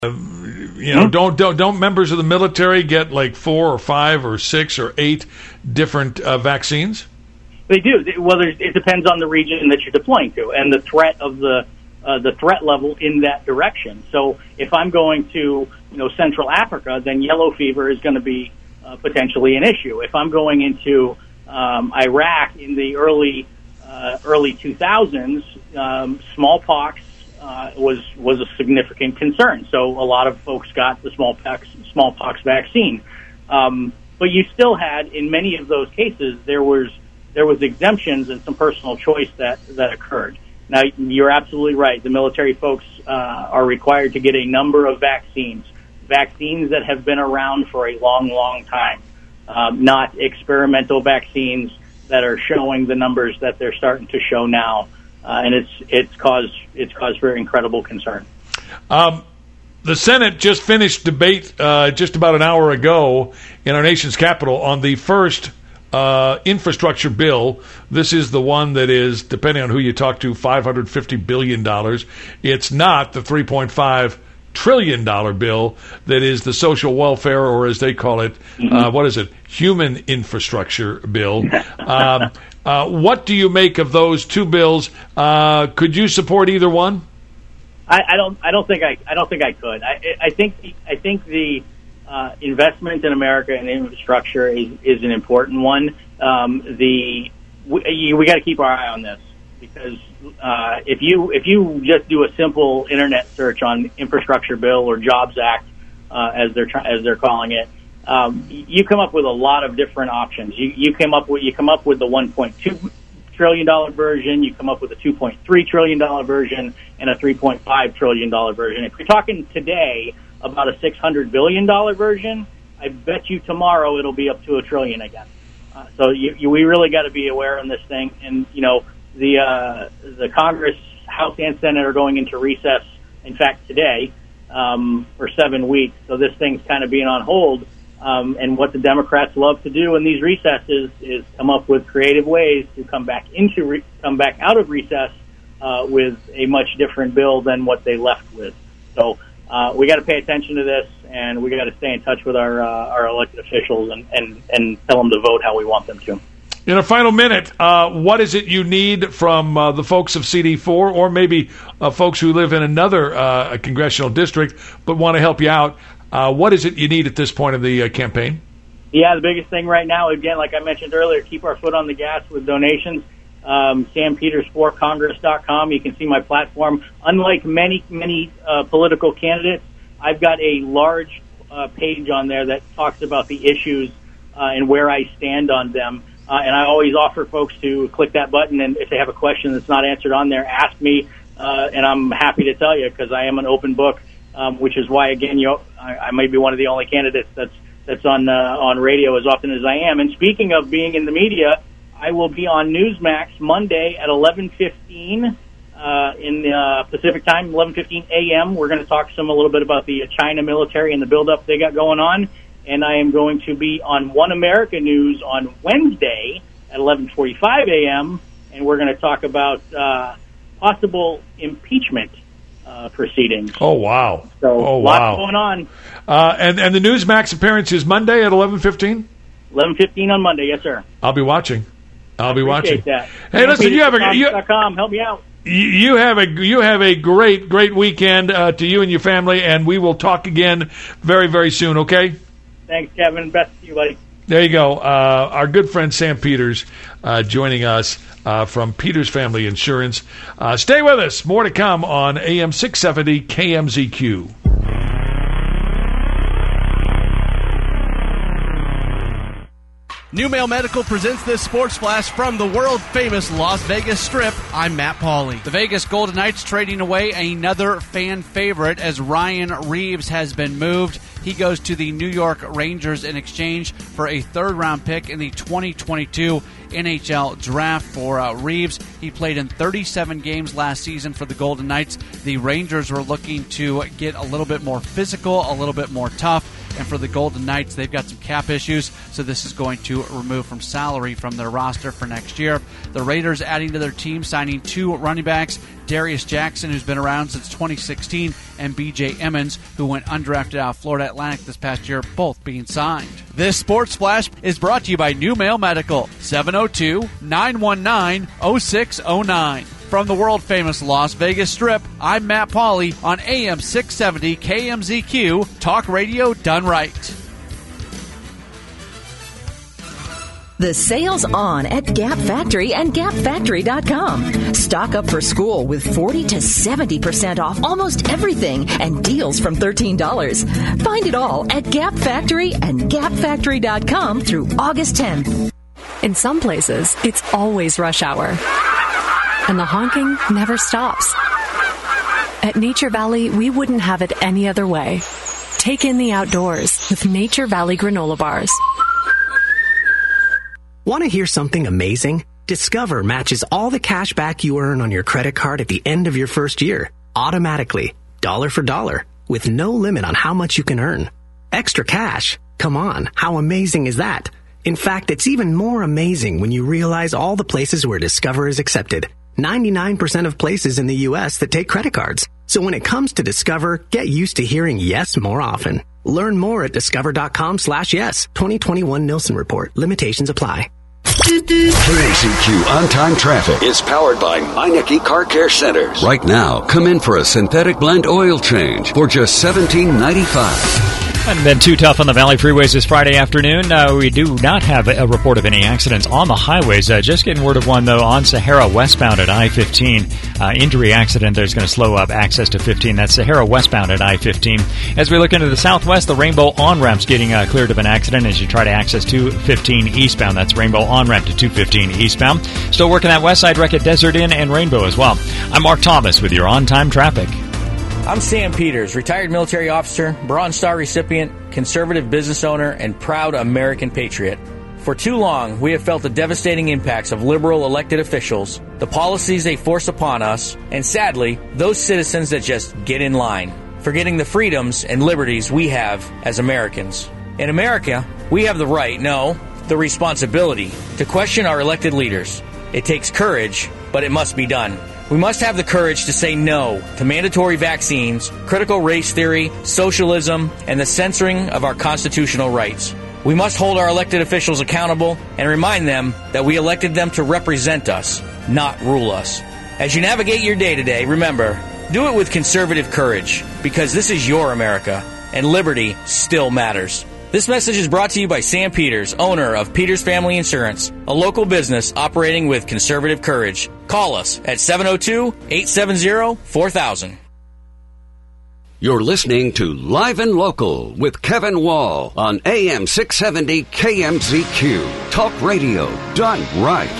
Don't members of the military get like 4 or 5 or 6 or 8 different vaccines? They do. Well, it depends on the region that you're deploying to and the threat of the threat level in that direction. So if I'm going to Central Africa, then yellow fever is going to be potentially an issue. If I'm going into Iraq in the early 2000s, smallpox was a significant concern. So a lot of folks got the smallpox vaccine. But you still had, in many of those cases, there was exemptions and some personal choice that occurred. Now, you're absolutely right. The military folks are required to get a number of vaccines that have been around for a long, long time, not experimental vaccines that are showing the numbers that they're starting to show now. And it's caused very incredible concern. The Senate just finished debate just about an hour ago in our nation's capital on the first infrastructure bill. This is the one that is, depending on who you talk to, $550 billion. It's not the $3.5 trillion bill that is the social welfare, or as they call it, what is it? Human infrastructure bill. What do you make of those two bills? Could you support either one? I don't think I could. I think the investment in America and infrastructure is an important one. We got to keep our eye on this, because if you just do a simple internet search on infrastructure bill or Jobs Act, as they're calling it, you come up with a lot of different options. You come up with the $1.2 trillion version. You come up with a $2.3 trillion version and a $3.5 trillion version. If you're talking today about a $600 billion version, I bet you tomorrow it'll be up to $1 trillion again. So we really got to be aware on this thing. And the Congress, House and Senate are going into recess. In fact, today for 7 weeks. So this thing's kind of being on hold. And what the Democrats love to do in these recesses is come up with creative ways to come back out of recess with a much different bill than what they left with. So we got to pay attention to this, and we got to stay in touch with our elected officials and tell them to vote how we want them to. In a final minute, what is it you need from the folks of CD4, or maybe folks who live in another congressional district but want to help you out? What is it you need at this point of the campaign? Yeah, the biggest thing right now, again, like I mentioned earlier, keep our foot on the gas with donations. SamPetersForCongress.com. You can see my platform. Unlike many political candidates, I've got a large page on there that talks about the issues and where I stand on them. And I always offer folks to click that button, and if they have a question that's not answered on there, ask me, and I'm happy to tell you, because I am an open book. Which is why, again, I may be one of the only candidates that's on radio as often as I am. And speaking of being in the media, I will be on Newsmax Monday at 11:15 in Pacific time, 11:15 a.m. We're going to talk a little bit about the China military and the buildup they got going on. And I am going to be on One America News on Wednesday at 11:45 a.m. And we're going to talk about possible impeachment proceedings. Oh, wow. So lots going on. And the Newsmax appearance is Monday at 11:15? 11:15 on Monday, yes, sir. I'll be watching. I'll be watching. That. Hey, listen, you have a help me out. You have a great weekend to you and your family, and we will talk again very, very soon, okay? Thanks, Kevin. Best to you, buddy. There you go. Our good friend Sam Peters joining us from Peters Family Insurance. Stay with us. More to come on AM 670 KMZQ. New Mail Medical presents this sports flash from the world-famous Las Vegas Strip. I'm Matt Pauley. The Vegas Golden Knights trading away another fan favorite as Ryan Reeves has been moved. He goes to the New York Rangers in exchange for a third-round pick in the 2022 NHL Draft for Reeves. He played in 37 games last season for the Golden Knights. The Rangers were looking to get a little bit more physical, a little bit more tough. And for the Golden Knights, they've got some cap issues, so this is going to remove from salary from their roster for next year. The Raiders adding to their team, signing 2 running backs, Darius Jackson, who's been around since 2016, and B.J. Emmons, who went undrafted out of Florida Atlantic this past year, both being signed. This Sports Flash is brought to you by New Mail Medical, 702-919-0609. From the world-famous Las Vegas Strip, I'm Matt Pauley on AM 670 KMZQ, Talk Radio done right. The sale's on at Gap Factory and GapFactory.com. Stock up for school with 40 to 70% off almost everything and deals from $13. Find it all at Gap Factory and GapFactory.com through August 10th. In some places, it's always rush hour, and the honking never stops. At Nature Valley, we wouldn't have it any other way. Take in the outdoors with Nature Valley granola bars. Want to hear something amazing? Discover matches all the cash back you earn on your credit card at the end of your first year, automatically, dollar for dollar, with no limit on how much you can earn. Extra cash? Come on, how amazing is that? In fact, it's even more amazing when you realize all the places where Discover is accepted. 99% of places in the U.S. that take credit cards. So when it comes to Discover, get used to hearing yes more often. Learn more at discover.com/yes. 2021 Nielsen Report. Limitations apply. KMZQ On-Time Traffic is powered by Meineke Car Care Centers. Right now, come in for a synthetic blend oil change for just $17.95. Hadn't been too tough on the Valley freeways this Friday afternoon. We do not have a report of any accidents on the highways. Just getting word of one, though, on Sahara westbound at I-15. Injury accident there's going to slow up access to 15. That's Sahara westbound at I-15. As we look into the southwest, the Rainbow on-ramp's getting cleared of an accident as you try to access 215 eastbound. That's Rainbow on-ramp to 215 eastbound. Still working that west side wreck at Desert Inn and Rainbow as well. I'm Mark Thomas with your on-time traffic. I'm Sam Peters, retired military officer, Bronze Star recipient, conservative business owner, and proud American patriot. For too long, we have felt the devastating impacts of liberal elected officials, the policies they force upon us, and sadly, those citizens that just get in line, forgetting the freedoms and liberties we have as Americans. In America, we have the right, no, the responsibility, to question our elected leaders. It takes courage, but it must be done. We must have the courage to say no to mandatory vaccines, critical race theory, socialism, and the censoring of our constitutional rights. We must hold our elected officials accountable and remind them that we elected them to represent us, not rule us. As you navigate your day today, remember, do it with conservative courage, because this is your America, and liberty still matters. This message is brought to you by Sam Peters, owner of Peters Family Insurance, a local business operating with conservative courage. Call us at 702-870-4000. You're listening to Live and Local with Kevin Wall on AM 670 KMZQ. Talk radio done right.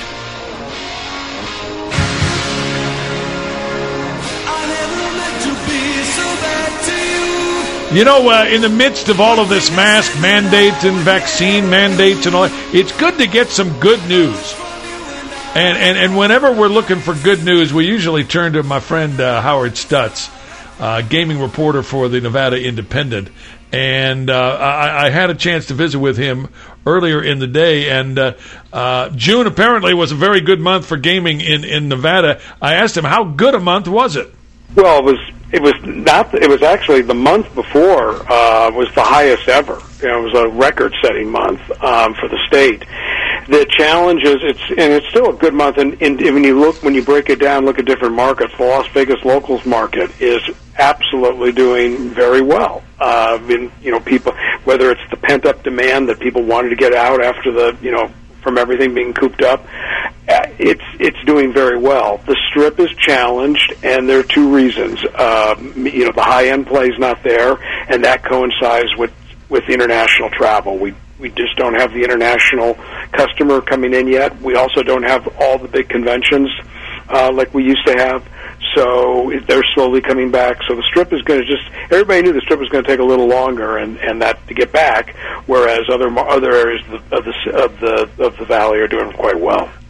You know, in the midst of all of this mask mandates and vaccine mandates and all, it's good to get some good news. And whenever we're looking for good news, we usually turn to my friend Howard Stutz, gaming reporter for the Nevada Independent. And I had a chance to visit with him earlier in the day, and June apparently was a very good month for gaming in Nevada. I asked him, how good a month was it? Well, it was actually the month before was the highest ever. You know, it was a record-setting month for the state. The challenge is it's still a good month, and when you break it down, look at different markets. The Las Vegas locals market is absolutely doing very well. People, whether it's the pent-up demand that people wanted to get out after from everything being cooped up, it's doing very well. The Strip is challenged, and there are two reasons. The high-end play is not there, and that coincides with international travel. We just don't have the international customer coming in yet. We also don't have all the big conventions like we used to have. So they're slowly coming back. So the Strip is going to everybody knew the Strip was going to take a little longer and that to get back, whereas other areas of the Valley are doing quite well.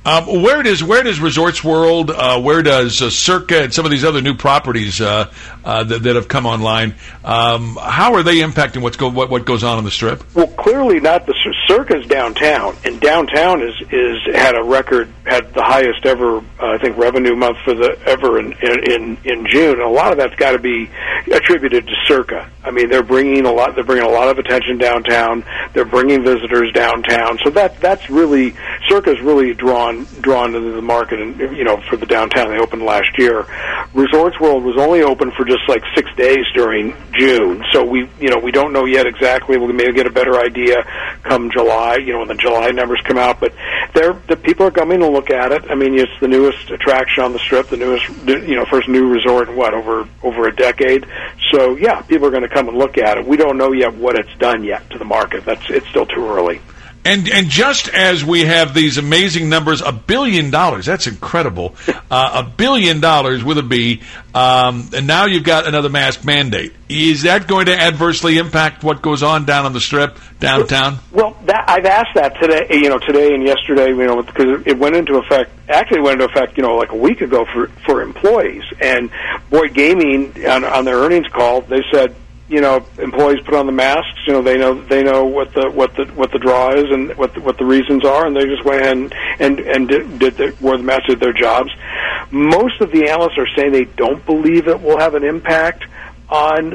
Where does Resorts World, where does Circa and some of these other new properties that have come online? How are they impacting what goes on the Strip? Well, clearly not. The Circa's downtown, and downtown had the highest ever I think revenue month ever in June. And a lot of that's got to be attributed to Circa. I mean, they're bringing a lot of attention downtown. They're bringing visitors downtown. So that's really Circa's really drawn into the market, and for the downtown. They opened last year. Resorts World was only open for just like 6 days during June, so we don't know yet exactly. We'll maybe get a better idea come July, when the July numbers come out. But the people are coming to look at it. I mean, it's the newest attraction on the Strip, the newest, first new resort in over a decade. So yeah, people are going to come and look at it. We don't know yet what it's done yet to the market. It's still too early. And just as we have these amazing numbers, $1 billion, that's incredible, $1 billion with a B, and now you've got another mask mandate. Is that going to adversely impact what goes on down on the Strip, downtown? Well, I've asked that today and yesterday, because it went into effect, like a week ago for employees. And Boyd Gaming, on their earnings call, they said, employees put on the masks. They know what the draw is and what the reasons are, and they just went ahead and wore the mask, did their jobs. Most of the analysts are saying they don't believe it will have an impact on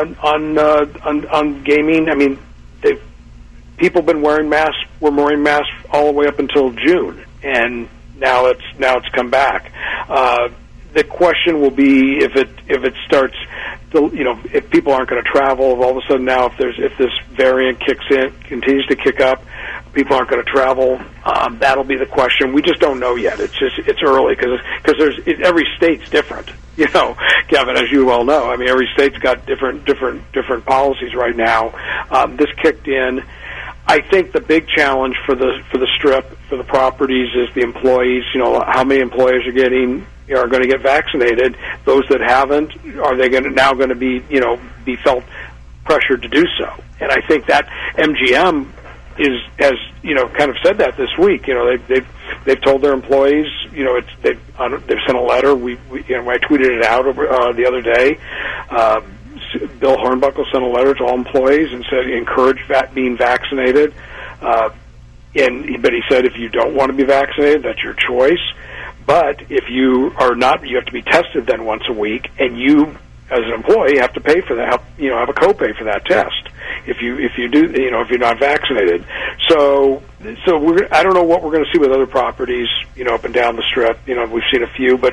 gaming. I mean, people been wearing masks. Were wearing masks all the way up until June, and now it's come back. The question will be if it starts. If people aren't going to travel, if all of a sudden now if this variant continues to kick up, people aren't going to travel. That'll be the question. We just don't know yet. It's early because every state's different. Kevin, as you well know, I mean every state's got different policies right now. This kicked in. I think the big challenge for the Strip, for the properties, is the employees. How many employees are going to get vaccinated? Those that haven't, are they now going to be felt pressured to do so? And I think that MGM has kind of said that this week. They've told their employees. They've sent a letter. I tweeted it out the other day. Bill Hornbuckle sent a letter to all employees and said encourage being vaccinated. But he said if you don't want to be vaccinated, that's your choice. But if you are not, you have to be tested then once a week, and you, as an employee, have to pay for that. Have a copay for that test if you do, if you're not vaccinated. So I don't know what we're going to see with other properties, up and down the Strip. We've seen a few, but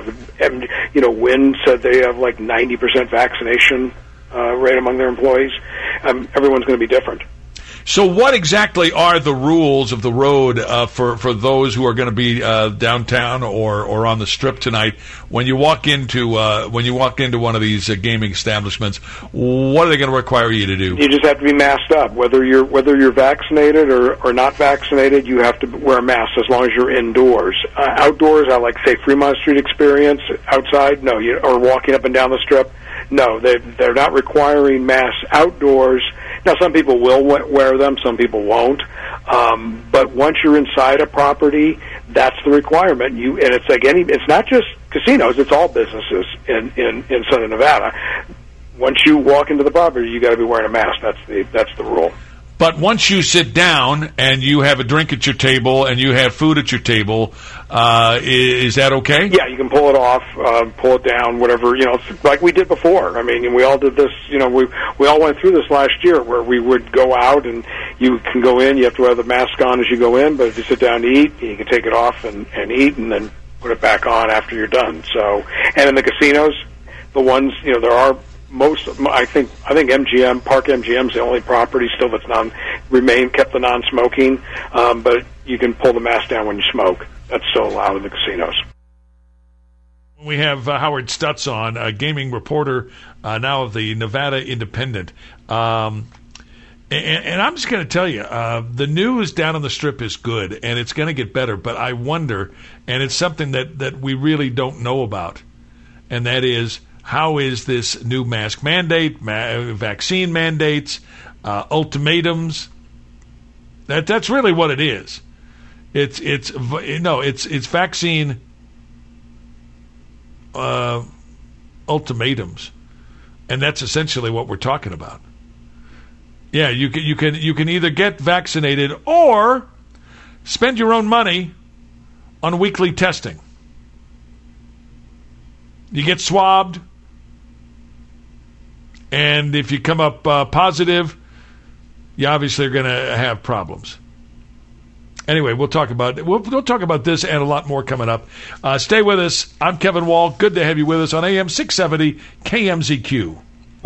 Wynn said they have like 90% vaccination rate among their employees. Everyone's going to be different. So what exactly are the rules of the road for those who are going to be downtown or on the Strip tonight? When you walk into one of these gaming establishments, what are they going to require you to do? You just have to be masked up. Whether you're vaccinated or not vaccinated, you have to wear a mask as long as you're indoors. Outdoors, I like say Fremont Street experience. Outside, no. Or walking up and down the Strip, no. They're not requiring masks outdoors. Now, some people will wear them, some people won't. But once you're inside a property, that's the requirement. And it's like it's not just casinos; it's all businesses in Southern Nevada. Once you walk into the property, you got to be wearing a mask. That's the rule. But once you sit down and you have a drink at your table and you have food at your table, is that okay? Yeah, you can pull it off, pull it down, whatever, like we did before. I mean, we all did this, we all went through this last year where we would go out and you can go in, you have to have the mask on as you go in, but if you sit down to eat, you can take it off and eat and then put it back on after you're done. So, and in the casinos, the ones, there are I think MGM, Park MGM is the only property still that's kept the non-smoking, but you can pull the mask down when you smoke. That's still allowed in the casinos. We have Howard Stutz on, a gaming reporter now of the Nevada Independent. And I'm just going to tell you, the news down on the Strip is good, and it's going to get better, but I wonder, and it's something that we really don't know about, and that is, how is this new mask mandate, vaccine mandates, ultimatums? That's really what it is. It's vaccine ultimatums, and that's essentially what we're talking about. Yeah, you can either get vaccinated or spend your own money on weekly testing. You get swabbed, and if you come up positive, you obviously are going to have problems. Anyway, we'll talk about this and a lot more coming up. Stay with us. I'm Kevin Wall. Good to have you with us on AM 670 KMZQ.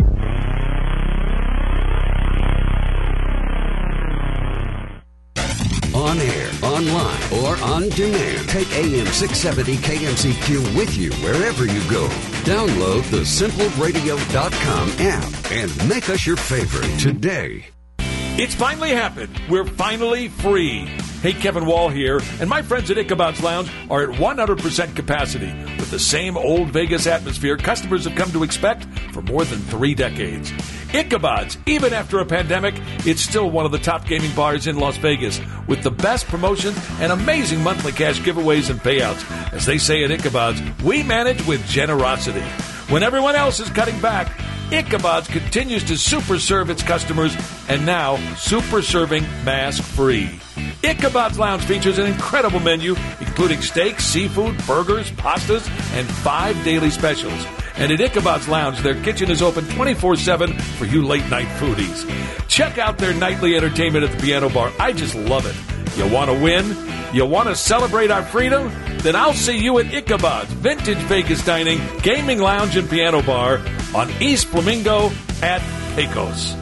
On air, online, or on demand. Take AM 670 KMZQ with you wherever you go. Download the simpleradio.com app and make us your favorite today. It's finally happened. We're finally free. Hey, Kevin Wall here, and my friends at Ichabod's Lounge are at 100% capacity with the same old Vegas atmosphere customers have come to expect for more than 3 decades. Ichabod's, even after a pandemic, it's still one of the top gaming bars in Las Vegas with the best promotions and amazing monthly cash giveaways and payouts. As they say at Ichabod's, we manage with generosity. When everyone else is cutting back, Ichabod's continues to super serve its customers, and now super serving mask-free. Ichabod's Lounge features an incredible menu, including steaks, seafood, burgers, pastas, and 5 daily specials. And at Ichabod's Lounge, their kitchen is open 24/7 for you late-night foodies. Check out their nightly entertainment at the Piano Bar. I just love it. You want to win? You want to celebrate our freedom? Then I'll see you at Ichabod's Vintage Vegas Dining, Gaming Lounge, and Piano Bar on East Flamingo at Pecos.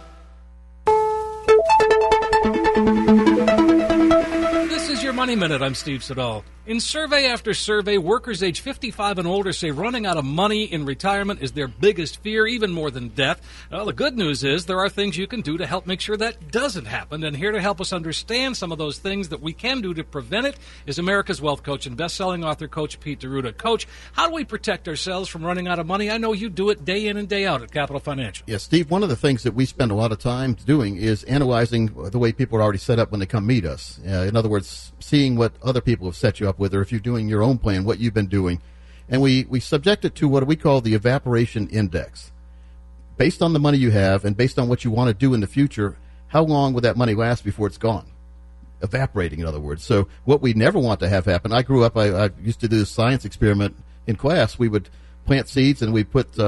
This is your Money Minute. I'm Steve Siddall. In survey after survey, workers age 55 and older say running out of money in retirement is their biggest fear, even more than death. Well, the good news is there are things you can do to help make sure that doesn't happen. And here to help us understand some of those things that we can do to prevent it is America's wealth coach and best-selling author, Coach Pete D'Arruda. Coach, how do we protect ourselves from running out of money? I know you do it day in and day out at Capital Financial. Yes, Steve, one of the things that we spend a lot of time doing is analyzing the way people are already set up when they come meet us. In other words, seeing what other people have set you up with, or if you're doing your own plan, what you've been doing. And we subject it to what we call the evaporation index. Based on the money you have and based on what you want to do in the future, how long will that money last before it's gone? Evaporating, in other words. So what we never want to have happen, I grew up, I used to do this science experiment in class. We would plant seeds and we'd put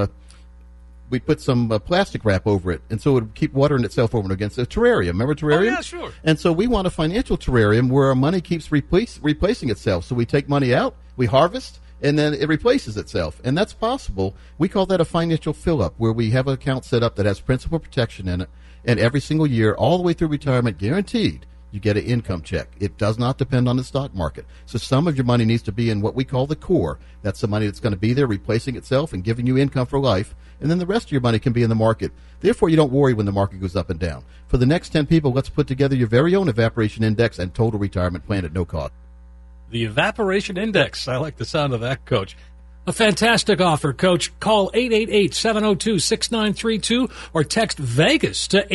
some plastic wrap over it, and so it would keep watering itself over and again. So terrarium, remember terrarium? Oh, yeah, sure. And so we want a financial terrarium where our money keeps replacing itself. So we take money out, we harvest, and then it replaces itself. And that's possible. We call that a financial fill-up, where we have an account set up that has principal protection in it, and every single year, all the way through retirement, guaranteed, you get an income check. It does not depend on the stock market. So some of your money needs to be in what we call the core. That's the money that's going to be there replacing itself and giving you income for life. And then the rest of your money can be in the market. Therefore, you don't worry when the market goes up and down. For the next 10 people, let's put together your very own evaporation index and total retirement plan at no cost. The evaporation index. I like the sound of that, Coach. A fantastic offer, Coach. Call 888-702-6932 or text VEGAS to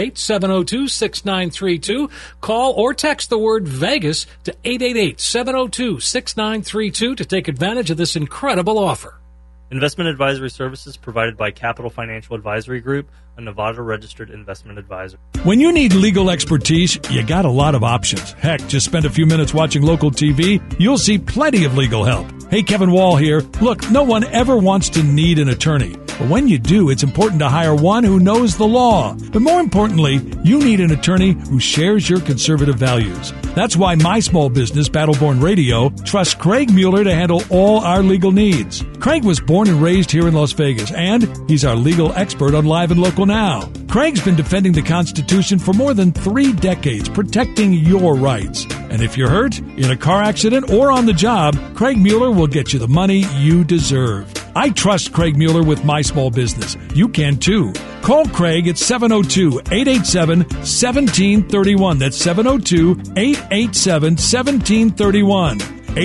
888-702-6932. Call or text the word VEGAS to 888-702-6932 to take advantage of this incredible offer. Investment advisory services provided by Capital Financial Advisory Group, a Nevada-registered investment advisor. When you need legal expertise, you got a lot of options. Heck, just spend a few minutes watching local TV. You'll see plenty of legal help. Hey, Kevin Wall here. Look, no one ever wants to need an attorney. But when you do, it's important to hire one who knows the law. But more importantly, you need an attorney who shares your conservative values. That's why my small business, Battleborn Radio, trusts Craig Mueller to handle all our legal needs. Craig was born and raised here in Las Vegas, and he's our legal expert on Live and Local Now. Craig's been defending the Constitution for more than 3 decades, protecting your rights. And if you're hurt, in a car accident, or on the job, Craig Mueller will get you the money you deserve. I trust Craig Mueller with my small business. You can too. Call Craig at 702-887-1731. That's 702-887-1731.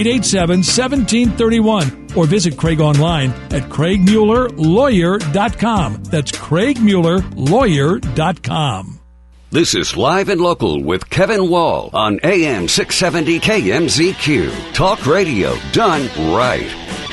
887-1731. Or visit Craig online at CraigMuellerLawyer.com. That's CraigMuellerLawyer.com. This is Live and Local with Kevin Wall on AM 670 KMZQ. Talk radio done right.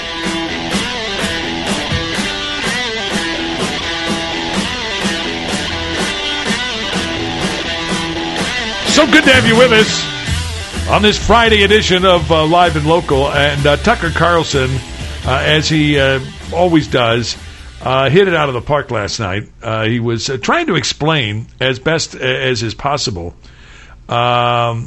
So good to have you with us on this Friday edition of Live and Local. And Tucker Carlson, as he always does, hit it out of the park last night. He was trying to explain as best as is possible the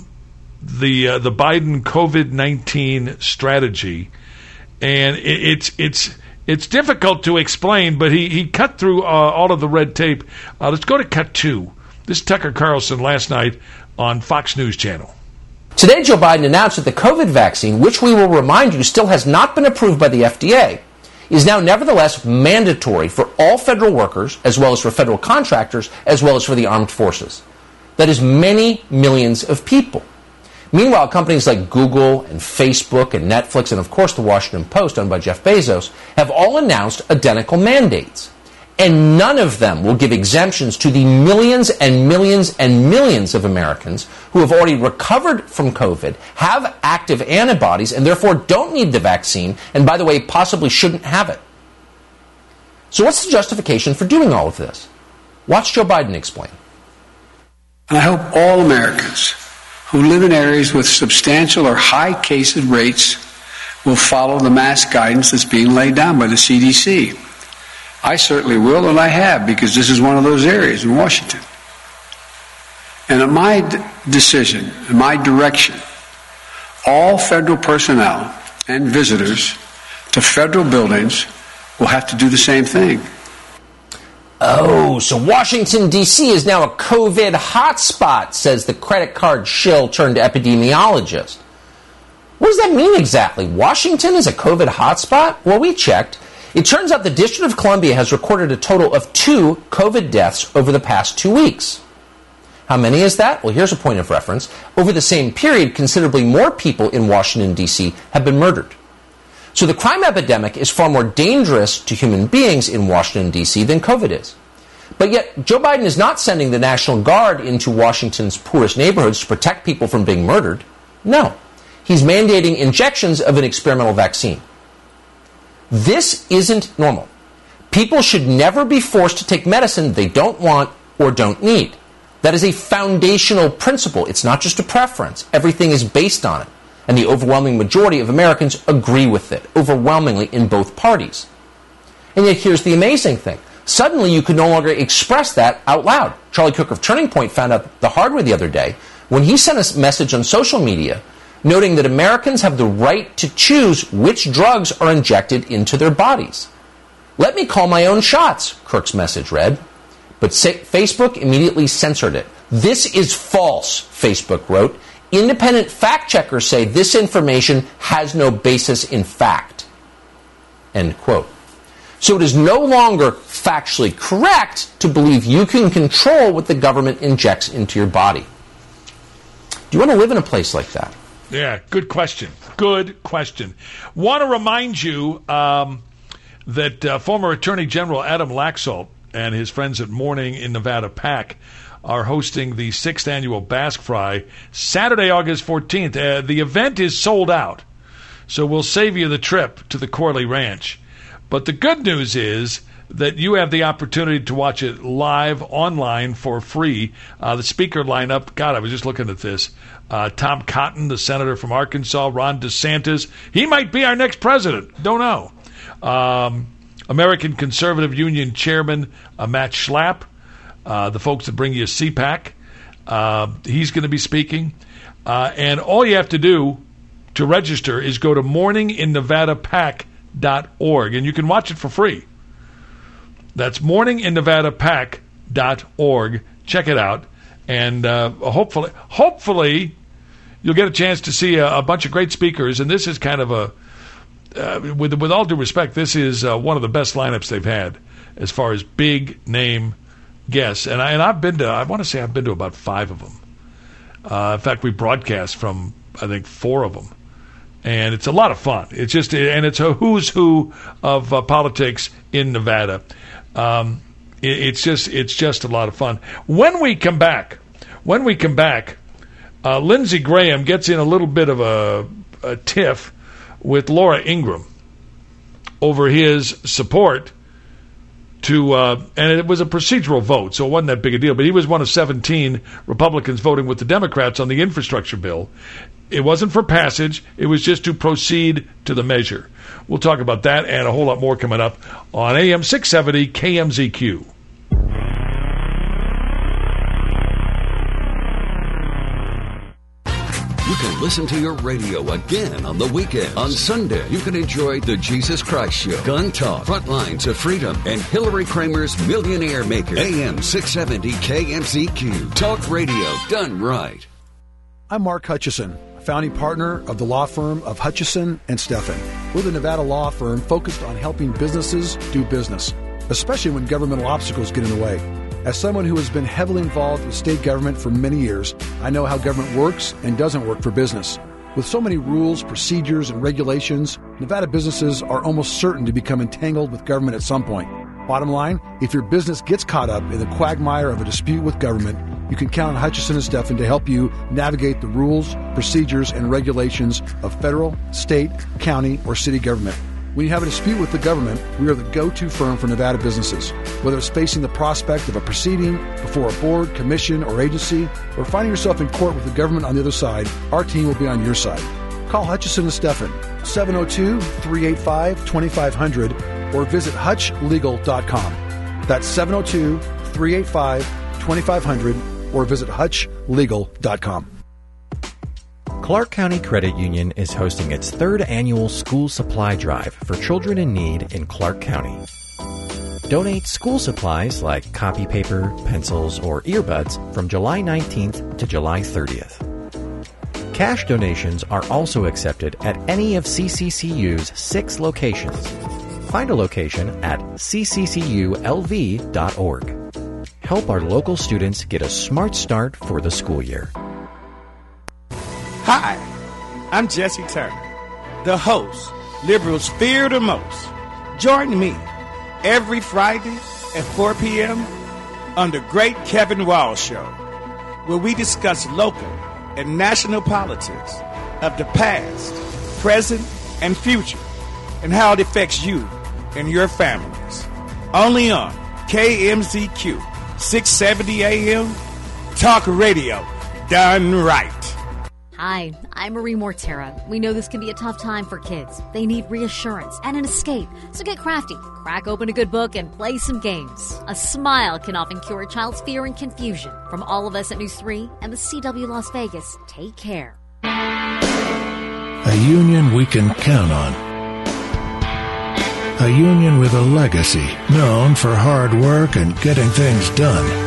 Biden COVID-19 strategy, and it's difficult to explain. But he cut through all of the red tape. Let's go to cut 2. This is Tucker Carlson last night on Fox News Channel. Today, Joe Biden announced that the COVID vaccine, which we will remind you still has not been approved by the FDA, is now nevertheless mandatory for all federal workers, as well as for federal contractors, as well as for the armed forces. That is many millions of people. Meanwhile, companies like Google and Facebook and Netflix and, of course, the Washington Post, owned by Jeff Bezos, have all announced identical mandates. And none of them will give exemptions to the millions and millions and millions of Americans who have already recovered from COVID, have active antibodies, and therefore don't need the vaccine, and by the way, possibly shouldn't have it. So what's the justification for doing all of this? Watch Joe Biden explain. And I hope all Americans who live in areas with substantial or high case rates will follow the mask guidance that's being laid down by the CDC. I certainly will, and I have, because this is one of those areas in Washington. And at my decision, in my direction, all federal personnel and visitors to federal buildings will have to do the same thing. Oh, so Washington, D.C. is now a COVID hotspot, says the credit card shill turned epidemiologist. What does that mean exactly? Washington is a COVID hotspot? Well, we checked. It turns out the District of Columbia has recorded a total of 2 COVID deaths over the past 2 weeks. How many is that? Well, here's a point of reference. Over the same period, considerably more people in Washington, D.C. have been murdered. So the crime epidemic is far more dangerous to human beings in Washington, D.C. than COVID is. But yet, Joe Biden is not sending the National Guard into Washington's poorest neighborhoods to protect people from being murdered. No. He's mandating injections of an experimental vaccine. This isn't normal. People should never be forced to take medicine they don't want or don't need. That is a foundational principle. It's not just a preference. Everything is based on it. And the overwhelming majority of Americans agree with it, overwhelmingly in both parties. And yet here's the amazing thing. Suddenly you could no longer express that out loud. Charlie Cook of Turning Point found out the hard way the other day when he sent a message on social media noting that Americans have the right to choose which drugs are injected into their bodies. Let me call my own shots, Cook's message read. But Facebook immediately censored it. This is false, Facebook wrote. Independent fact checkers say this information has no basis in fact. End quote. So it is no longer factually correct to believe you can control what the government injects into your body. Do you want to live in a place like that? Yeah, good question. Good question. Want to remind you that former Attorney General Adam Laxalt and his friends at Morning in Nevada PAC are hosting the 6th annual Basque Fry Saturday, August 14th. The event is sold out, so we'll save you the trip to the Corley Ranch. But the good news is that you have the opportunity to watch it live online for free. The speaker lineup, God, I was just looking at this. Tom Cotton, the senator from Arkansas, Ron DeSantis. He might be our next president. Don't know. American Conservative Union Chairman Matt Schlapp, the folks that bring you CPAC. He's going to be speaking. And all you have to do to register is go to morninginnevadapac.org, and you can watch it for free. That's morninginnevadapac.org. Check it out. And hopefully you'll get a chance to see a bunch of great speakers. And this is kind of a, with all due respect, this is one of the best lineups they've had as far as big name guests. And I've been to, I want to say I've been to about 5 of them. In fact, we broadcast from, I think, 4 of them. And it's a lot of fun. It's just, and it's a who's who of politics in Nevada. It's just a lot of fun. When we come back, When we come back, Lindsey Graham gets in a little bit of a tiff with Laura Ingraham over his support to, and it was a procedural vote, so it wasn't that big a deal, but he was one of 17 Republicans voting with the Democrats on the infrastructure bill. It wasn't for passage, it was just to proceed to the measure. We'll talk about that and a whole lot more coming up on AM 670 KMZQ. You can listen to your radio again on the weekend. On Sunday, you can enjoy The Jesus Christ Show, Gun Talk, Frontlines of Freedom, and Hillary Kramer's Millionaire Maker. AM 670 KMZQ. Talk radio done right. I'm Mark Hutchison, founding partner of the law firm of Hutchison and Steffen. We're the Nevada law firm focused on helping businesses do business, especially when governmental obstacles get in the way. As someone who has been heavily involved with state government for many years, I know how government works and doesn't work for business. With so many rules, procedures, and regulations, Nevada businesses are almost certain to become entangled with government at some point. Bottom line, if your business gets caught up in the quagmire of a dispute with government, you can count on Hutchison and Steffen to help you navigate the rules, procedures, and regulations of federal, state, county, or city government. When you have a dispute with the government, we are the go-to firm for Nevada businesses. Whether it's facing the prospect of a proceeding before a board, commission, or agency, or finding yourself in court with the government on the other side, our team will be on your side. Call Hutchison and Steffen, 702-385-2500, or visit hutchlegal.com. That's 702-385-2500, or visit hutchlegal.com. Clark County Credit Union is hosting its third annual school supply drive for children in need in Clark County. Donate school supplies like copy paper, pencils, or earbuds from July 19th to July 30th. Cash donations are also accepted at any of CCCU's 6 locations. Find a location at ccculv.org. Help our local students get a smart start for the school year. Hi, I'm Jesse Turner, the host liberals fear the most. Join me every Friday at 4 p.m. on The Great Kevin Walsh Show, where we discuss local and national politics of the past, present, and future, and how it affects you and your families. Only on KMZQ 670 AM, talk radio done right. Hi, I'm Marie Mortera. We know this can be a tough time for kids. They need reassurance and an escape. So get crafty, crack open a good book, and play some games. A smile can often cure a child's fear and confusion. From all of us at News 3 and the CW Las Vegas, take care. A union we can count on. A union with a legacy, known for hard work and getting things done.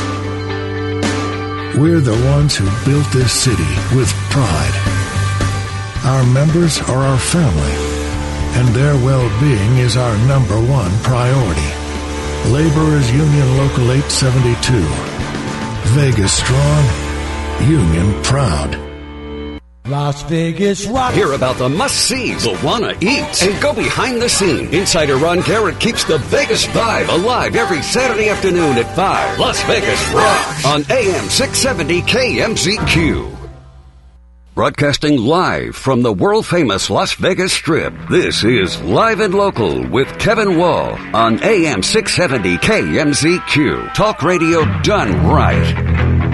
We're the ones who built this city with pride. Our members are our family, and their well-being is our number one priority. Laborers Union Local 872. Vegas strong, union proud. Las Vegas Rock. Hear about the must-sees you'll want to eat and go behind the scene. Insider Ron Garrett keeps the Vegas vibe alive every Saturday afternoon at 5. Las Vegas Rock on AM 670 KMZQ. Broadcasting live from the world-famous Las Vegas Strip, this is Live and Local with Kevin Wall on AM 670 KMZQ. Talk radio done right.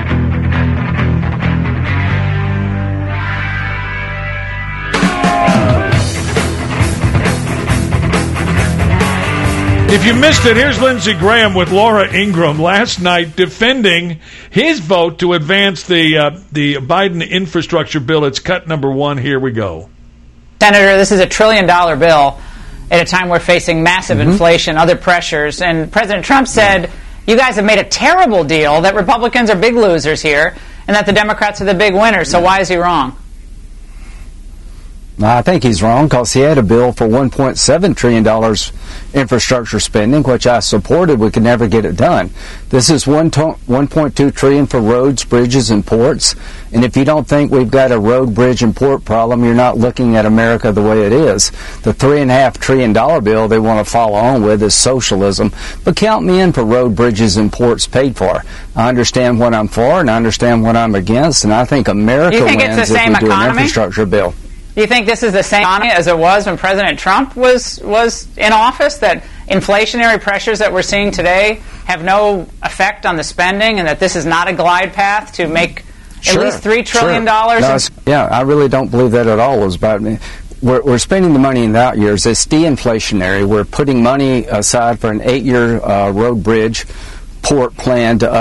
If you missed it, here's Lindsey Graham with Laura Ingraham last night defending his vote to advance the Biden infrastructure bill. It's cut number 1. Here we go. Senator, this is $1 trillion bill at a time we're facing massive inflation, other pressures. And President Trump said, you guys have made a terrible deal, that Republicans are big losers here, and that the Democrats are the big winners. So why is he wrong? I think he's wrong because he had a bill for $1.7 trillion infrastructure spending, which I supported. We could never get it done. This is $1.2 trillion for roads, bridges, and ports. And if you don't think we've got a road, bridge, and port problem, you're not looking at America the way it is. The $3.5 trillion bill they want to follow on with is socialism. But count me in for road, bridges, and ports paid for. I understand what I'm for, and I understand what I'm against, and I think America wins if we do an infrastructure bill. Do you think this is the same economy as it was when President Trump was in office, that inflationary pressures that we're seeing today have no effect on the spending, and that this is not a glide path to make at least $3 trillion? Yeah, I really don't believe that at all. We're spending the money in the out years. It's de-inflationary. We're putting money aside for an 8-year road, bridge, port plan to